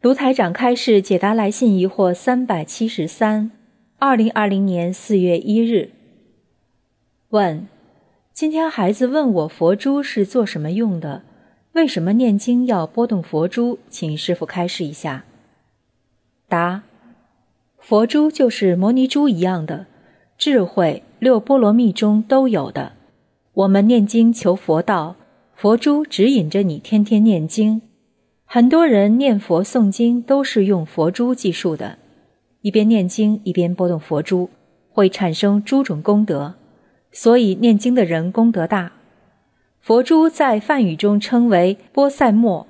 卢台长开示解答来信疑惑373 2020年4月1日。问：今天孩子问我佛珠是做什么用的，为什么念经要拨动佛珠，请师父开示一下。答：佛珠就是摩尼珠一样的，智慧六波罗蜜中都有的。我们念经求佛道，佛珠指引着你天天念经。很多人念佛诵经都是用佛珠计数的，一边念经一边拨动佛珠，会产生诸种功德，所以念经的人功德大。佛珠在梵语中称为波塞莫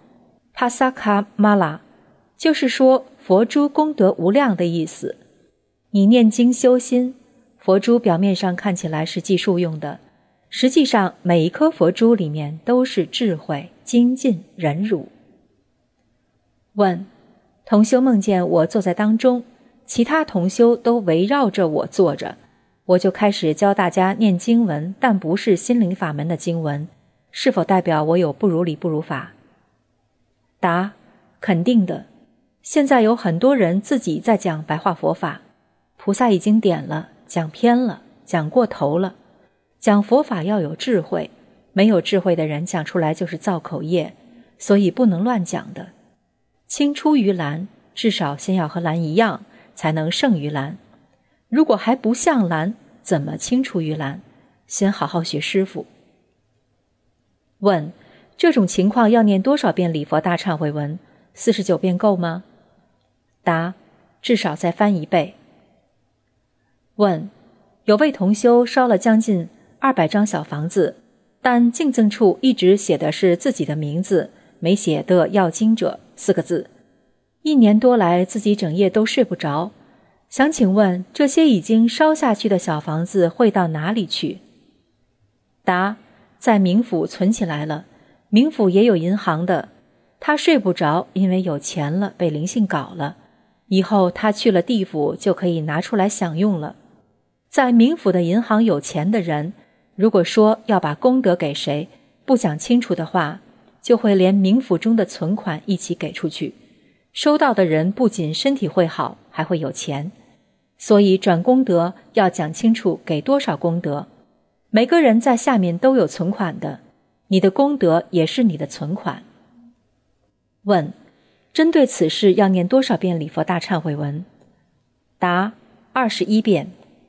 Pasaka Mala， 就是说佛珠功德无量的意思。你念经修心，佛珠表面上看起来是计数用的，实际上每一颗佛珠里面都是智慧、精进、忍辱。问：同修梦见我坐在当中，其他同修都围绕着我坐着，我就开始教大家念经文，但不是心灵法门的经文，是否代表我有不如理不如法？答：肯定的。现在有很多人自己在讲白话佛法，菩萨已经点了，讲偏了，讲过头了。讲佛法要有智慧，没有智慧的人讲出来就是造口业，所以不能乱讲的。青出于蓝，至少先要和蓝一样，才能胜于蓝。如果还不像蓝，怎么青出于蓝？先好好学师父。问：这种情况要念多少遍礼佛大忏悔文？49遍够吗？答：至少再翻1倍。问：有位同修烧了将近200张小房子，但敬赠处一直写的是自己的名字，没写的要经者4个字，1年多来自己整夜都睡不着，想请问这些已经烧下去的小房子会到哪里去？答：在冥府存起来了，冥府也有银行的，他睡不着，因为有钱了，被灵性搞了，以后他去了地府就可以拿出来享用了。在冥府的银行有钱的人，如果说要把功德给谁，不讲清楚的话，就会连冥府中的存款一起给出去，收到的人不仅身体会好，还会有钱。所以转功德要讲清楚给多少功德，每个人在下面都有存款的，你的功德也是你的存款。问：针对此事要念多少遍礼佛大忏悔文？答：21遍。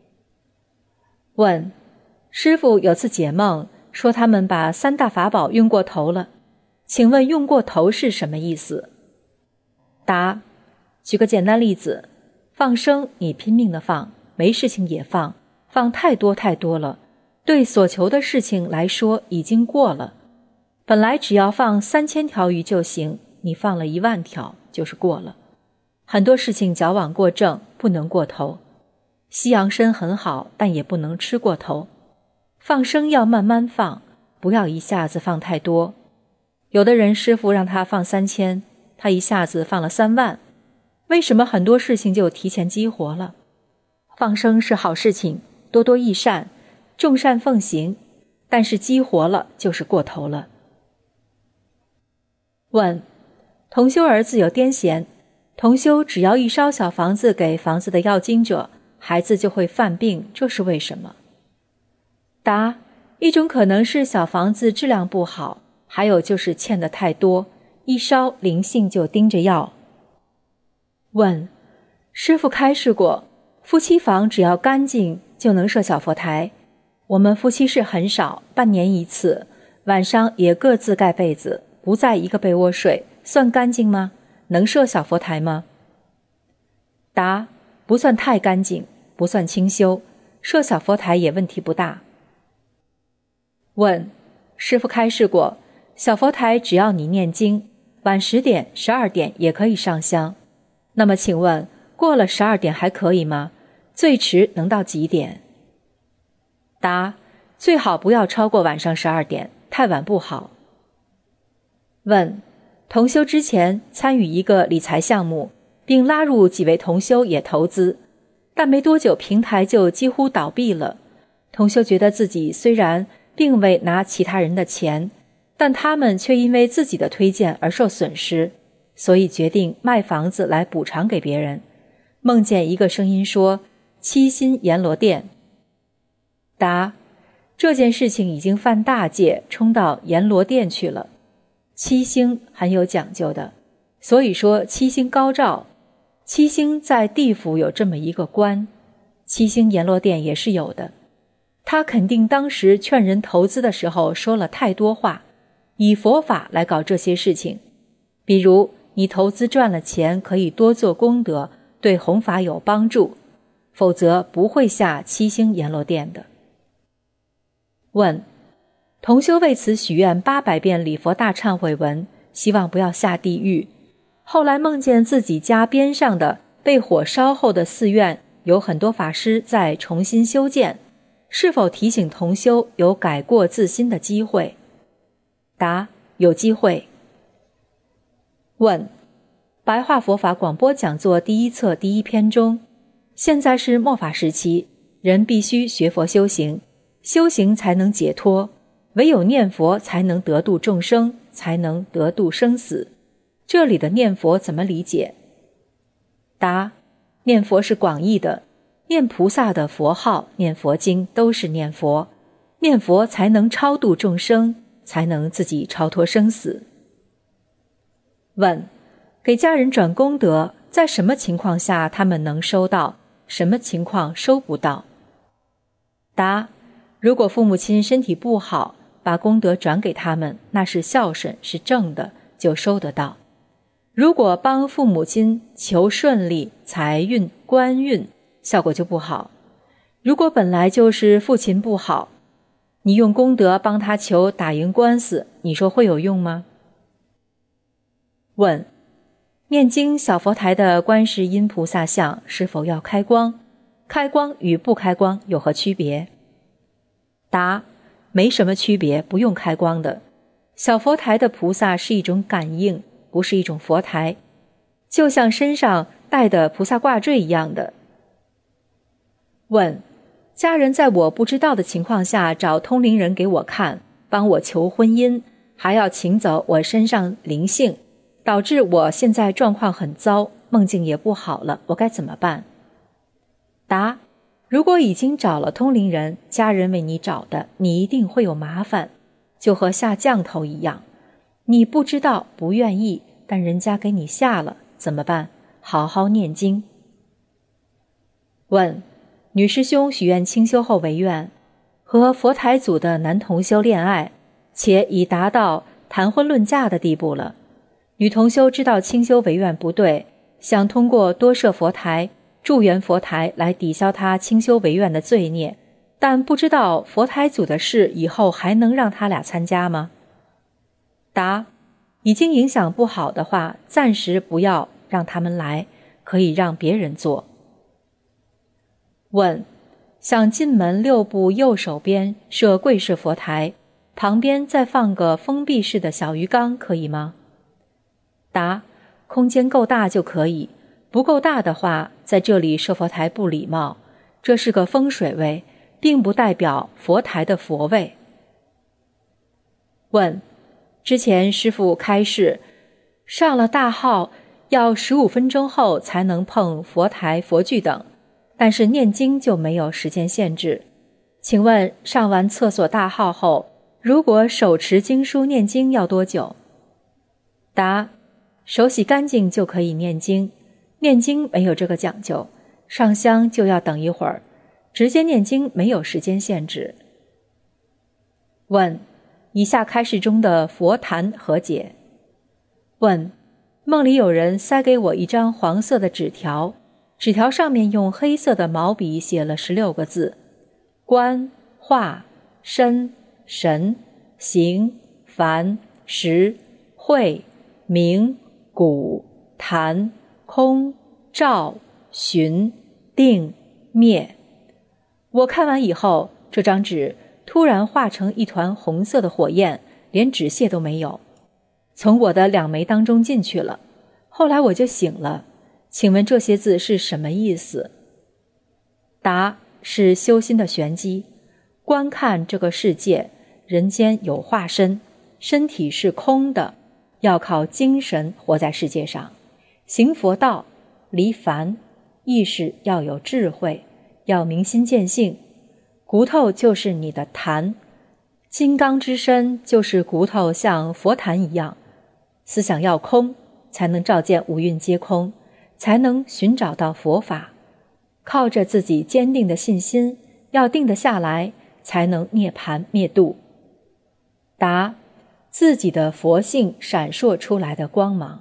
问：师父有次解梦，说他们把3大法宝用过头了，请问用过头是什么意思？答：举个简单例子，放生你拼命的放，没事情也放，放太多太多了，对所求的事情来说已经过了。本来只要放3000条鱼就行，你放了10000条就是过了。很多事情矫枉过正，不能过头。西洋参很好，但也不能吃过头。放生要慢慢放，不要一下子放太多。有的人师父让他放3000，他一下子放了3万，为什么很多事情就提前激活了？放生是好事情，多多益善，众善奉行，但是激活了就是过头了。问：同修儿子有癫痫，同修只要一烧小房子给房子的要经者，孩子就会犯病，这是为什么？答：一种可能是小房子质量不好，还有就是欠的太多，一烧灵性就盯着要。问：师父开示过，夫妻房只要干净就能设小佛台，我们夫妻室很少，半年1次，晚上也各自盖被子，不在一个被窝睡，算干净吗？能设小佛台吗？答：不算太干净，不算清修，设小佛台也问题不大。问：师父开示过，小佛台只要你念经，晚10点、12点也可以上香。那么请问，过了12点还可以吗？最迟能到几点？答：最好不要超过晚上12点，太晚不好。问：同修之前参与一个理财项目，并拉入几位同修也投资，但没多久平台就几乎倒闭了。同修觉得自己虽然并未拿其他人的钱，但他们却因为自己的推荐而受损失。 所以决定卖房子来补偿给别人。梦见一个声音说：七星阎罗殿。答：这件事情已经犯大戒，冲到阎罗殿去了。七星很有讲究的，所以说七星高照。七星在地府有这么一个官，七星阎罗殿也是有的。他肯定当时劝人投资的时候说了太多话，以佛法来搞这些事情。比如你投资赚了钱，可以多做功德，对弘法有帮助，否则不会下七星阎罗殿的。问：同修为此许愿800遍礼佛大忏悔文，希望不要下地狱。后来梦见自己家边上的被火烧后的寺院有很多法师在重新修建，是否提醒同修有改过自新的机会？答：有机会。问：白话佛法广播讲座第1册第1篇中，现在是末法时期，人必须学佛修行，修行才能解脱，唯有念佛才能得度众生，才能得度生死。这里的念佛怎么理解？答：念佛是广义的，念菩萨的佛号，念佛经都是念佛，念佛才能超度众生，才能自己超脱生死。问：给家人转功德，在什么情况下他们能收到，什么情况收不到？答：如果父母亲身体不好，把功德转给他们，那是孝顺，是正的，就收得到。如果帮父母亲求顺利、财运、官运，效果就不好。如果本来就是父亲不好，你用功德帮他求打赢官司，你说会有用吗？问：念经小佛台的观世音菩萨像是否要开光？开光与不开光有何区别？答：没什么区别，不用开光的。小佛台的菩萨是一种感应，不是一种佛台，就像身上戴的菩萨挂坠一样的。问：家人在我不知道的情况下找通灵人给我看，帮我求婚姻，还要请走我身上灵性，导致我现在状况很糟，梦境也不好了，我该怎么办？答：如果已经找了通灵人，家人为你找的，你一定会有麻烦，就和下降头一样，你不知道不愿意，但人家给你下了，怎么办？好好念经。问：女师兄许愿清修后为愿，和佛台组的男同修恋爱，且已达到谈婚论嫁的地步了。女同修知道清修为愿不对，想通过多设佛台、助缘佛台来抵消她清修为愿的罪孽，但不知道佛台组的事以后还能让他俩参加吗？答：已经影响不好的话，暂时不要让他们来，可以让别人做。问：想进门6步右手边设跪式佛台，旁边再放个封闭式的小鱼缸，可以吗？答：空间够大就可以，不够大的话，在这里设佛台不礼貌，这是个风水位，并不代表佛台的佛位。问：之前师父开示，上了大号要15分钟后才能碰佛台佛具等，但是念经就没有时间限制。请问上完厕所大号后，如果手持经书念经要多久？答：手洗干净就可以念经，念经没有这个讲究，上香就要等一会儿，直接念经没有时间限制。问：以下开示中的佛坛何解？问：梦里有人塞给我一张黄色的纸条，纸条上面用黑色的毛笔写了16个字：观、化、身、神、行、凡、识、会、明、古、坛、空、照、寻、定、灭。我看完以后，这张纸突然化成一团红色的火焰，连纸屑都没有，从我的2眉当中进去了。后来我就醒了，请问这些字是什么意思？答：是修心的玄机。观看这个世界，人间有化身，身体是空的， 要靠精神活在世界上，行佛道，离凡，意识要有智慧，要明心见性。骨头就是你的坛，金刚之身就是骨头像佛坛一样，思想要空，才能照见五蕴皆空，才能寻找到佛法。靠着自己坚定的信心，要定得下来，才能涅槃灭度。答：自己的佛性闪烁出来的光芒。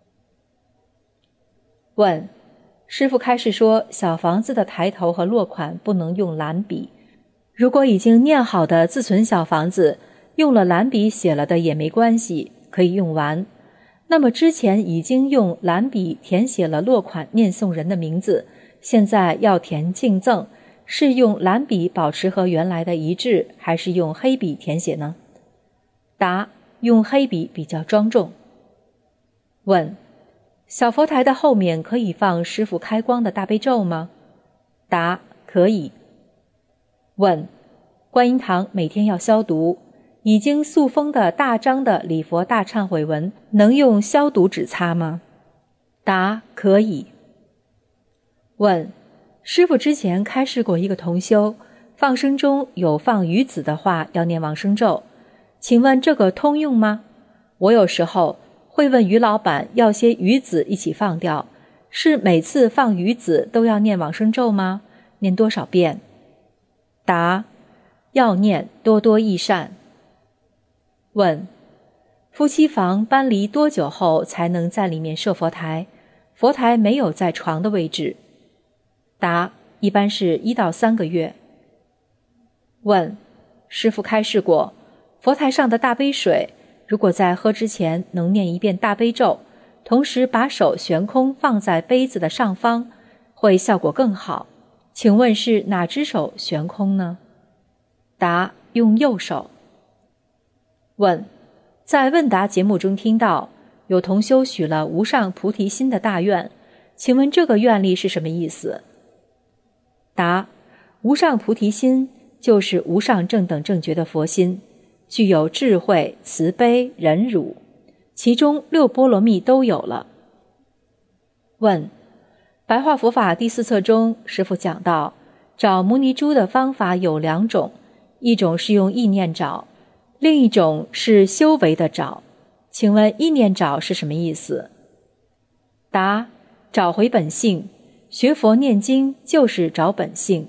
问：师父开示说，小房子的抬头和落款不能用蓝笔，如果已经念好的自存小房子，用了蓝笔写了的也没关系，可以用完。那么之前已经用蓝笔填写了落款念诵人的名字，现在要填敬赠，是用蓝笔保持和原来的一致，还是用黑笔填写呢？答：用黑笔比较庄重。问：小佛台的后面可以放师父开光的大悲咒吗？答：可以。问：观音堂每天要消毒，已经塑封的大张的礼佛大忏悔文能用消毒纸擦吗？答：可以。问：师父之前开示过一个同修，放生中有放鱼子的话要念往生咒，请问这个通用吗？我有时候会问鱼老板要些鱼子一起放掉，是每次放鱼子都要念往生咒吗？念多少遍？答：要念，多多益善。问：夫妻房搬离多久后才能在里面设佛台？佛台没有在床的位置。答：一般是1到3个月。问：师父开示过，佛台上的大杯水，如果在喝之前能念一遍大悲咒，同时把手悬空放在杯子的上方，会效果更好。请问是哪只手悬空呢？答：用右手。问：在问答节目中听到有同修许了无上菩提心的大愿，请问这个愿力是什么意思？答：无上菩提心就是无上正等正觉的佛心，具有智慧、慈悲、忍辱，其中6波罗蜜都有了。问：白话佛法第4册中，师父讲到找摩尼珠的方法有2种，一种是用意念找，另一种是修为的找。请问意念找是什么意思？答：找回本性，学佛念经就是找本性。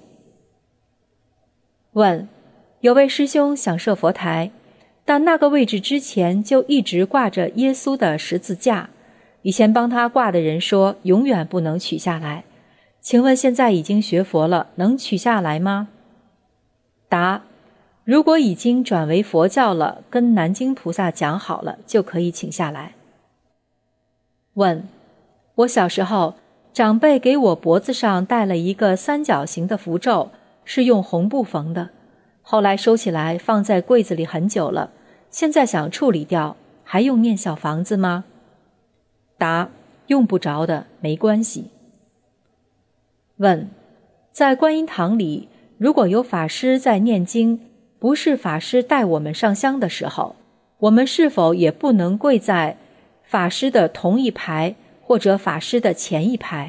问：有位师兄想设佛台，但那个位置之前就一直挂着耶稣的十字架，以前帮他挂的人说永远不能取下来，请问现在已经学佛了，能取下来吗？答：如果已经转为佛教了，跟南京菩萨讲好了，就可以请下来。问：我小时候长辈给我脖子上戴了一个3角形的符咒，是用红布缝的，后来收起来放在柜子里很久了，现在想处理掉，还用念小房子吗？答：用不着的，没关系。问：在观音堂里，如果有法师在念经，不是法师带我们上香的时候，我们是否也不能跪在法师的同一排或者法师的前一排？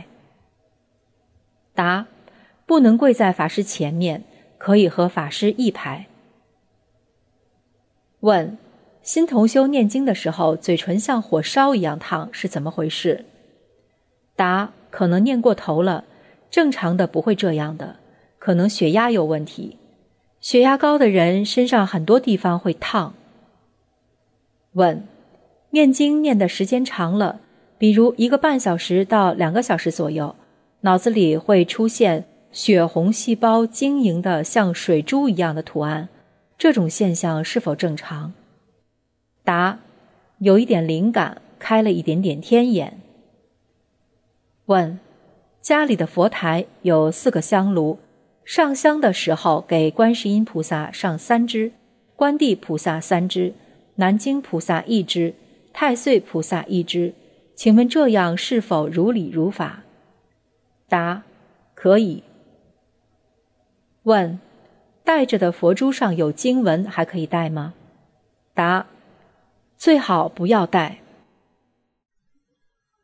答：不能跪在法师前面，可以和法师一排。问：新同修念经的时候，嘴唇像火烧一样烫，是怎么回事？答：可能念过头了，正常的不会这样的，可能血压有问题。血压高的人身上很多地方会烫。问：念经念的时间长了，比如1个半小时到2个小时左右，脑子里会出现血红细胞晶莹的像水珠一样的图案，这种现象是否正常？答：有一点灵感，开了一点点天眼。问：家里的佛台有4个香炉，上香的时候给观世音菩萨上3支，观地菩萨3支，南京菩萨1支，太岁菩萨1支，请问这样是否如理如法？答：可以。问：戴着的佛珠上有经文，还可以戴吗？答：最好不要戴，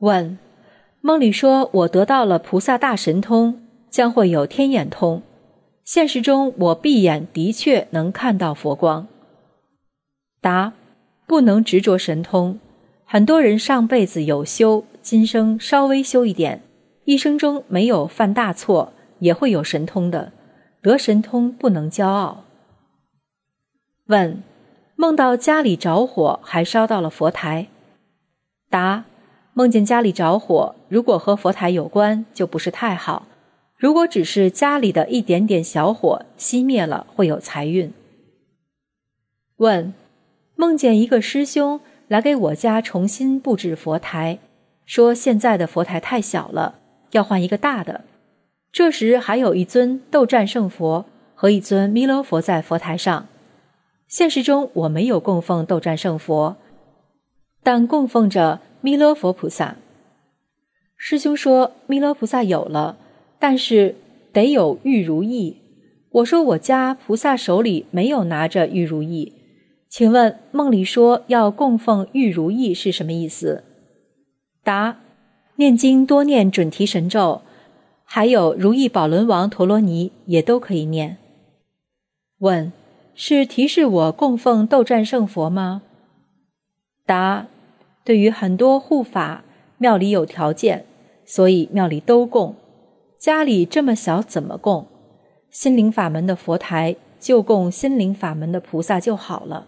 问：梦里说我得到了菩萨大神通，将会有天眼通，现实中我闭眼的确能看到佛光。答：不能执着神通，很多人上辈子有修，今生稍微修一点，一生中没有犯大错，也会有神通的，得神通不能骄傲。问：梦到家里着火，还烧到了佛台。答：梦见家里着火，如果和佛台有关，就不是太好，如果只是家里的一点点小火，熄灭了会有财运。问：梦见一个师兄来给我家重新布置佛台，说现在的佛台太小了，要换一个大的。这时还有一尊斗战胜佛和一尊弥勒佛在佛台上。现实中我没有供奉斗战胜佛，但供奉着弥勒佛菩萨。师兄说弥勒菩萨有了，但是得有玉如意。我说我家菩萨手里没有拿着玉如意，请问梦里说要供奉玉如意是什么意思？答：念经多念准提神咒，还有如意宝轮王陀罗尼也都可以念。问：是提示我供奉斗战胜佛吗？答：对于很多护法，庙里有条件，所以庙里都供，家里这么小怎么供？心灵法门的佛台就供心灵法门的菩萨就好了。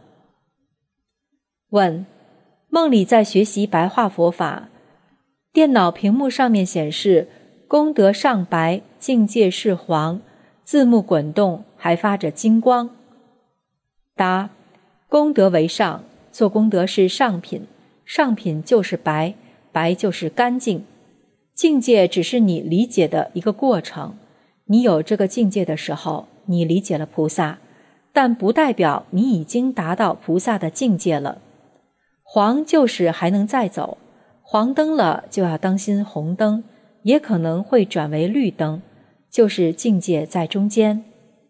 问：梦里在学习白话佛法，电脑屏幕上面显示功德上白，境界是黄，字幕滚动，还发着金光。答：功德为上，做功德是上品，上品就是白，白就是干净，境界只是你理解的一个过程。你有这个境界的时候，你理解了菩萨，但不代表你已经达到菩萨的境界了。黄就是还能再走，黄灯了就要当心红灯，也可能会转为绿灯，就是境界在中间。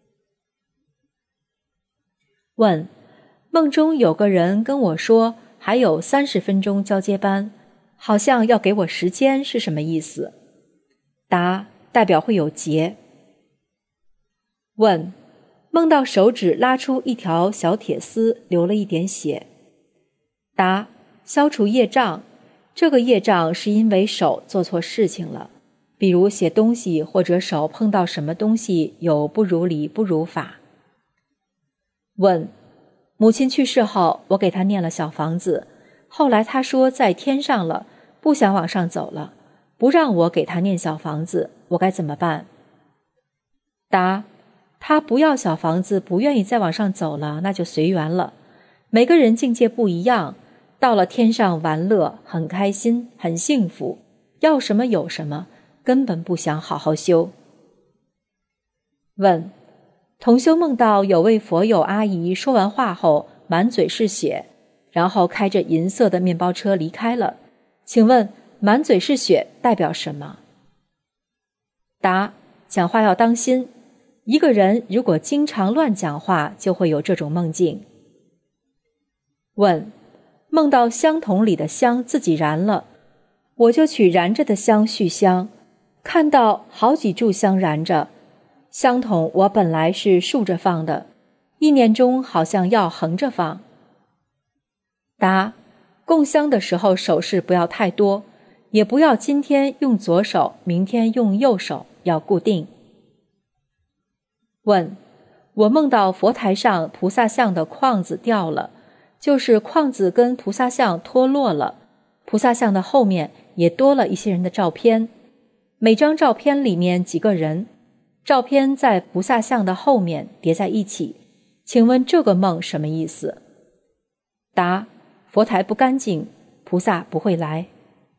问：梦中有个人跟我说还有30分钟交接班，好像要给我时间，是什么意思？答：代表会有劫。问：梦到手指拉出一条小铁丝，流了一点血。答：消除业障，这个业障是因为手做错事情了，比如写东西或者手碰到什么东西有不如理不如法。问：母亲去世后，我给她念了小房子，后来她说在天上了，不想往上走了，不让我给她念小房子，我该怎么办？答：她不要小房子，不愿意再往上走了，那就随缘了。每个人境界不一样，到了天上玩乐，很开心，很幸福，要什么有什么，根本不想好好修。问：同修梦到有位佛友阿姨说完话后满嘴是血，然后开着银色的面包车离开了，请问满嘴是血代表什么？答：讲话要当心，一个人如果经常乱讲话，就会有这种梦境。问：梦到香筒里的香自己燃了，我就取燃着的香续香，看到好几炷香燃着，香筒我本来是竖着放的，意念中好像要横着放。答：供香的时候手势不要太多，也不要今天用左手，明天用右手，要固定。问：我梦到佛台上菩萨像的框子掉了，就是框子跟菩萨像脱落了，菩萨像的后面也多了一些人的照片，每张照片里面几个人，照片在菩萨像的后面叠在一起，请问这个梦什么意思？答：佛台不干净，菩萨不会来。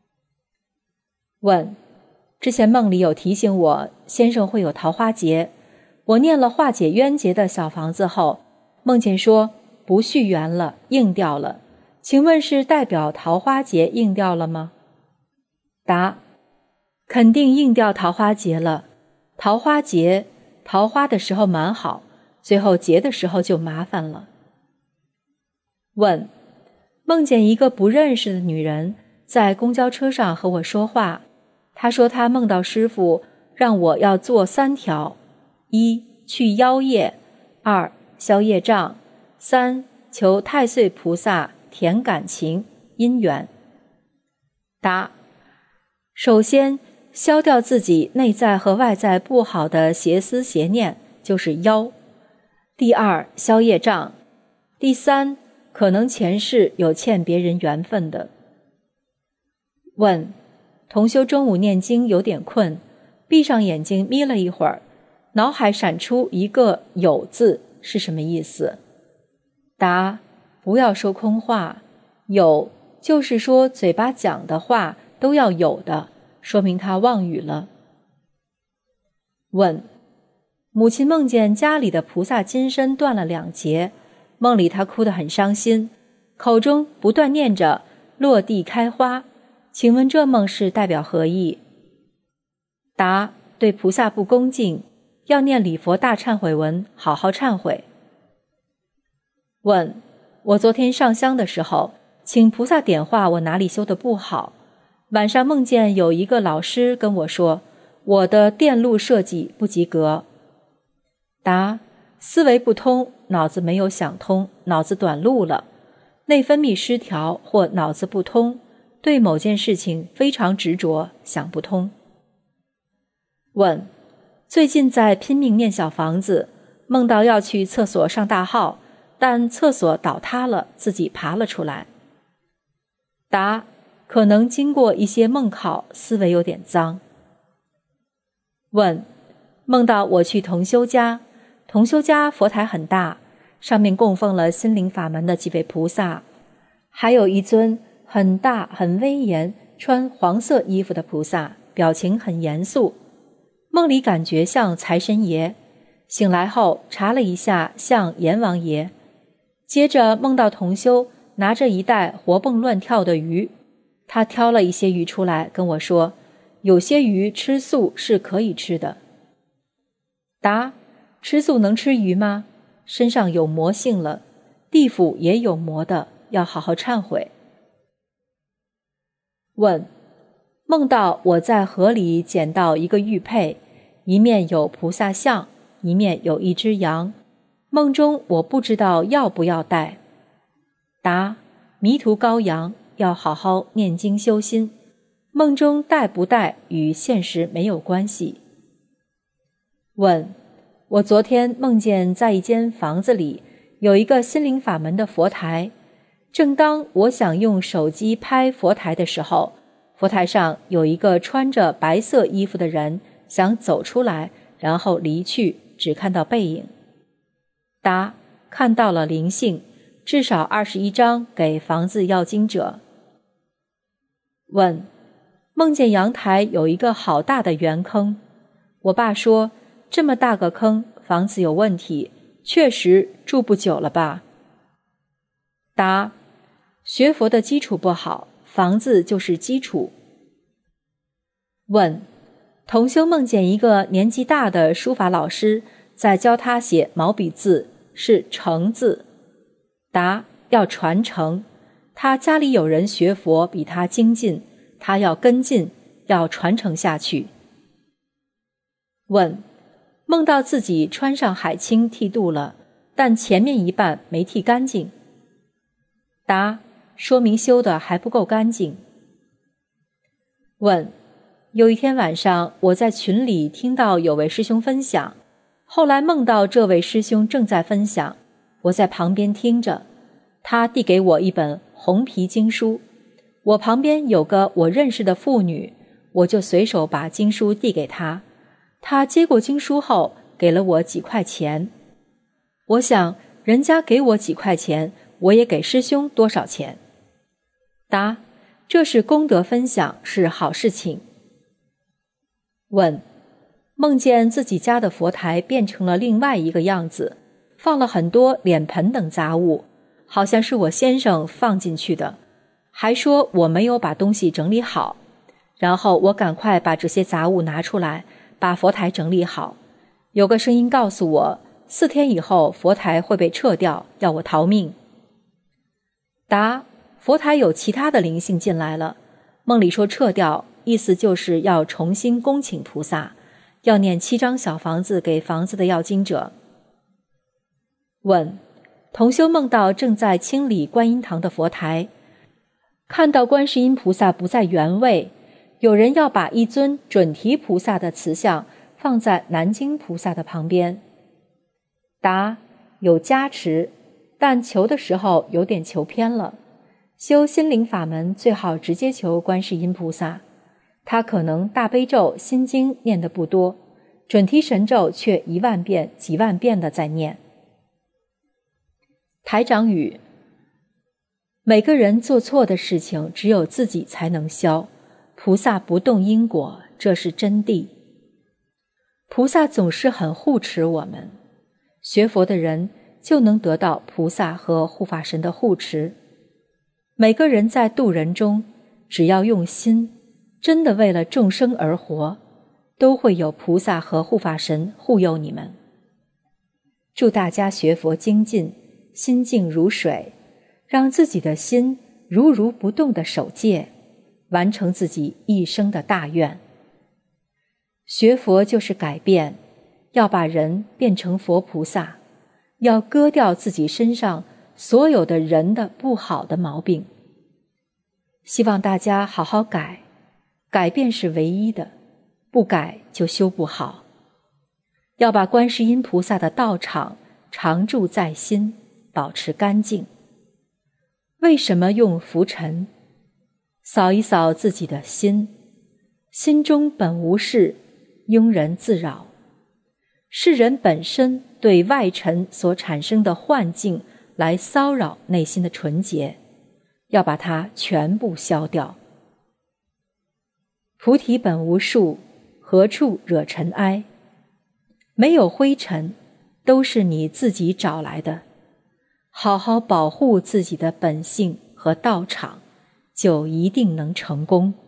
问：之前梦里有提醒我先生会有桃花劫，我念了化解冤结的小房子后，梦见说不续缘了，应掉了，请问是代表桃花劫应掉了吗？答：肯定应掉桃花劫了，桃花劫，桃花的时候蛮好，最后劫的时候就麻烦了。问：梦见一个不认识的女人在公交车上和我说话。他说他梦到师父让我要做3条：一、去妖业；二、消业障；三、求太岁菩萨填感情姻缘。答：首先，消掉自己内在和外在不好的邪思邪念，就是妖。第二，消业障。第三，可能前世有欠别人缘分的。问：同修中午念经有点困，闭上眼睛眯了一会儿，脑海闪出一个有字，是什么意思？答：不要说空话，有就是说嘴巴讲的话都要有的，说明他妄语了。问：母亲梦见家里的菩萨金身断了2节，梦里她哭得很伤心，口中不断念着落地开花，请问这梦是代表何意？答：对菩萨不恭敬，要念礼佛大忏悔文，好好忏悔。问：我昨天上香的时候，请菩萨点化我哪里修得不好，晚上梦见有一个老师跟我说，我的电路设计不及格。答：思维不通，脑子没有想通，脑子短路了，内分泌失调或脑子不通，对某件事情非常执着，想不通。问：最近在拼命念小房子，梦到要去厕所上大号，但厕所倒塌了，自己爬了出来。答：可能经过一些梦考，思维有点脏。问：梦到我去同修家，同修家佛台很大，上面供奉了心灵法门的几位菩萨，还有一尊很大很威严穿黄色衣服的菩萨，表情很严肃，梦里感觉像财神爷，醒来后查了一下像阎王爷。接着梦到同修拿着一袋活蹦乱跳的鱼，他挑了一些鱼出来跟我说，有些鱼吃素是可以吃的。答：吃素能吃鱼吗？身上有魔性了，地府也有魔的，要好好忏悔。问：梦到我在河里捡到一个玉佩，一面有菩萨像，一面有一只羊，梦中我不知道要不要戴。答：迷途羔羊，要好好念经修心，梦中戴不戴与现实没有关系。问：我昨天梦见在一间房子里有一个心灵法门的佛台，正当我想用手机拍佛台的时候，佛台上有一个穿着白色衣服的人想走出来，然后离去，只看到背影。答：看到了灵性，至少21张给房子要经者。问：梦见阳台有一个好大的圆坑，我爸说这么大个坑，房子有问题，确实住不久了吧？答：学佛的基础不好，房子就是基础。问：同修梦见一个年纪大的书法老师在教他写毛笔字，是承字。答：要传承，他家里有人学佛比他精进，他要跟进，要传承下去。问：梦到自己穿上海青剃度了，但前面一半没剃干净。答：说明修的还不够干净。问：有一天晚上，我在群里听到有位师兄分享，后来梦到这位师兄正在分享，我在旁边听着，他递给我一本红皮经书，我旁边有个我认识的妇女，我就随手把经书递给他，他接过经书后给了我几块钱。我想人家给我几块钱，我也给师兄多少钱。答：这是功德分享，是好事情。问：梦见自己家的佛台变成了另外一个样子，放了很多脸盆等杂物，好像是我先生放进去的，还说我没有把东西整理好，然后我赶快把这些杂物拿出来，把佛台整理好。有个声音告诉我，4天以后佛台会被撤掉，要我逃命。答：佛台有其他的灵性进来了， 梦里说撤掉，意思就是要重新恭请菩萨，要念7张小房子给房子的要经者。问：同修梦到正在清理观音堂的佛台，看到观世音菩萨不在原位，有人要把一尊准提菩萨的瓷像放在南京菩萨的旁边。答：有加持，但求的时候有点求偏了。修心灵法门最好直接求观世音菩萨，他可能大悲咒心经念得不多，准提神咒却1万遍几万遍的在念。台长语：每个人做错的事情只有自己才能消，菩萨不动因果，这是真谛。菩萨总是很护持我们，学佛的人就能得到菩萨和护法神的护持。每个人在度人中，只要用心，真的为了众生而活，都会有菩萨和护法神护佑你们。祝大家学佛精进，心静如水，让自己的心如如不动地守戒，完成自己一生的大愿。学佛就是改变，要把人变成佛菩萨，要割掉自己身上所有的人的不好的毛病。希望大家好好改，改变是唯一的，不改就修不好。要把观世音菩萨的道场常住在心，保持干净。为什么用拂尘？扫一扫自己的心，心中本无事，庸人自扰。是人本身对外尘所产生的幻境来骚扰内心的纯洁，要把它全部消掉。菩提本无树，何处惹尘埃？没有灰尘，都是你自己找来的。好好保护自己的本性和道场，就一定能成功。